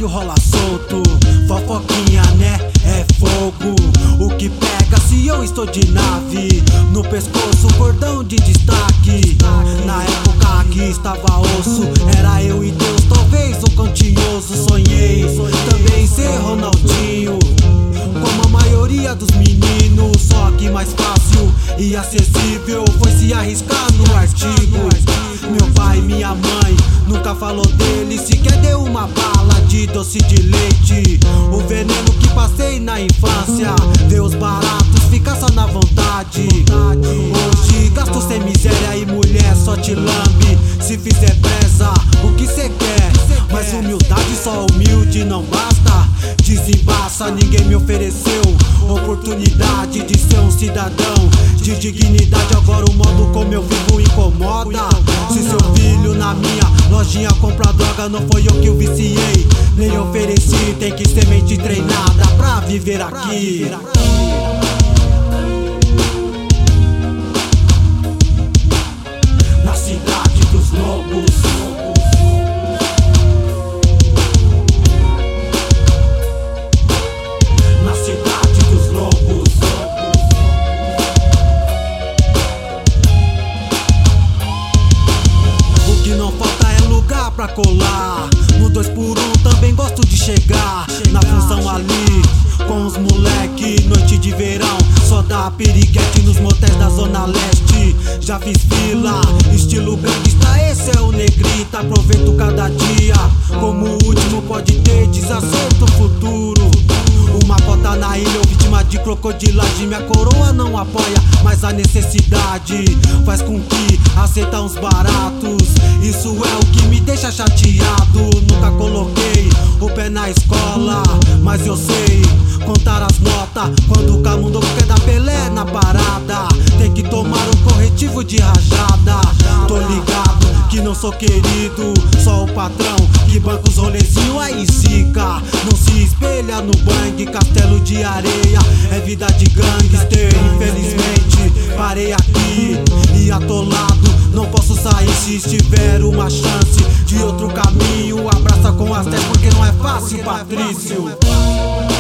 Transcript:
bagulho rola solto. Fofoquinha, né? É fogo. O que pega se eu estou de nave? No pescoço, cordão de destaque. Na época que estava osso, era eu e Deus, talvez um cantinhoso. Sonhei também em ser Ronaldinho, como a maioria dos meninos, só que mais fácil e acessível foi se arriscar no artigo. Meu pai e minha mãe nunca falou dele, sequer deu uma bala de doce de leite. O veneno que passei na infância, ver os baratos, fica só na vontade. Hoje gasto sem miséria e mulher só te lambe. Se fizer presa, o que cê quer? Mas humildade só humilde não basta. Desembaça, ninguém me ofereceu oportunidade de ser um cidadão de dignidade. Agora o modo como eu vivo incomoda. Se seu filho na minha lojinha compra droga, não foi eu que o viciei, nem ofereci. Tem que ser mente treinada pra viver aqui. Na cidade dos lobos. Pra colar no 2x1 também gosto de chegar na função ali com os moleque. Noite de verão só dá piriguete nos motéis da zona leste. Já fiz fila, estilo gangsta, esse é o negrita. Aproveito cada dia, como o último pode ter desacerto futuro. Uma cota na ilha ou vítima de crocodilagem. Minha coroa não apoia, mas a necessidade faz com que aceita uns baratos. Isso é o que me deixa chateado. Nunca coloquei o pé na escola, mas eu sei contar as notas. Quando o camundongo quer dar Pelé na parada, tem que tomar um corretivo de rajada. Tô ligado que não sou querido, só o patrão que banca os rolezinhos aí zica. Não se espelha no bang, castelo de areia é vida de gangster. Infelizmente parei aqui e atolado, não posso sair. Se tiver uma chance de outro caminho, abraça com as 10 porque não é fácil, Patrício.